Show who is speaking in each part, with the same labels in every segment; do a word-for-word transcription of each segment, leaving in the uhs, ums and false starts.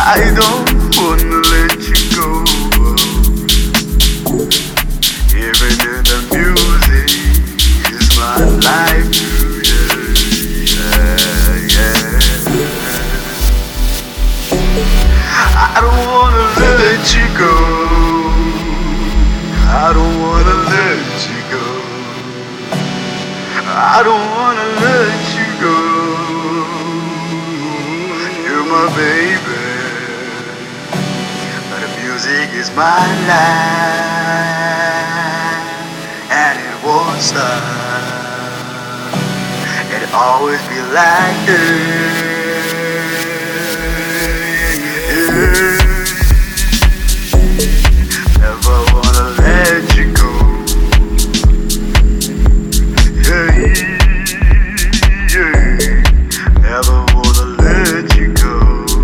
Speaker 1: I don't wanna let you go. Even in the music is my life too, yeah, yeah, yeah. I don't wanna let you go. I don't wanna let you go. I don't wanna let you go. You're my baby. But the music is my life, and it won't stop. It'll always be like this. Yeah. Never wanna let you go. Yeah, yeah. Never wanna let you go.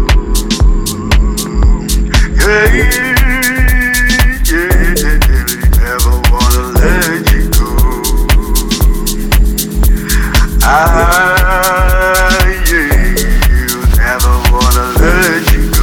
Speaker 1: Yeah, yeah. Never wanna let you go. I, yeah, never wanna let you go.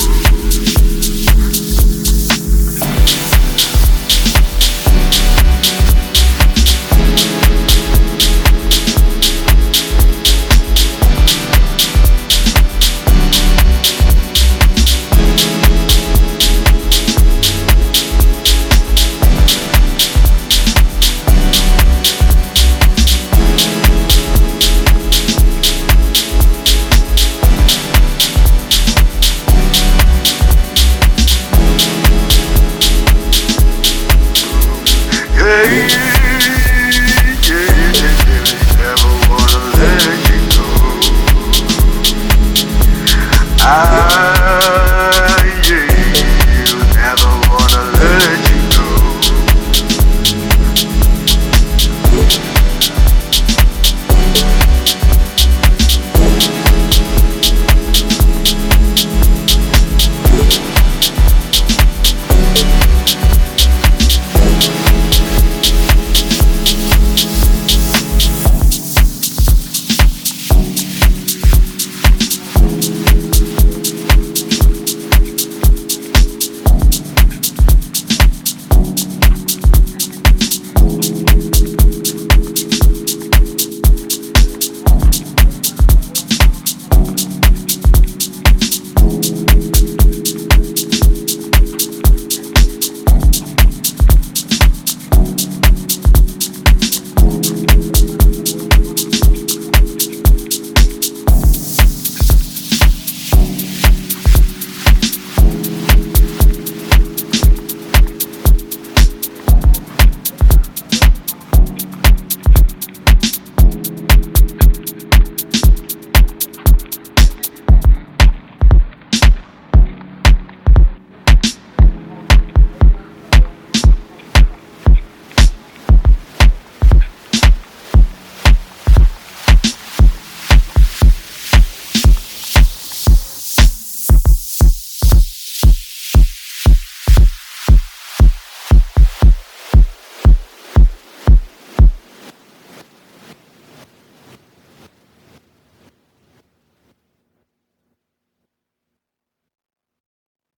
Speaker 1: Yeah, yeah, never wanna let you go. I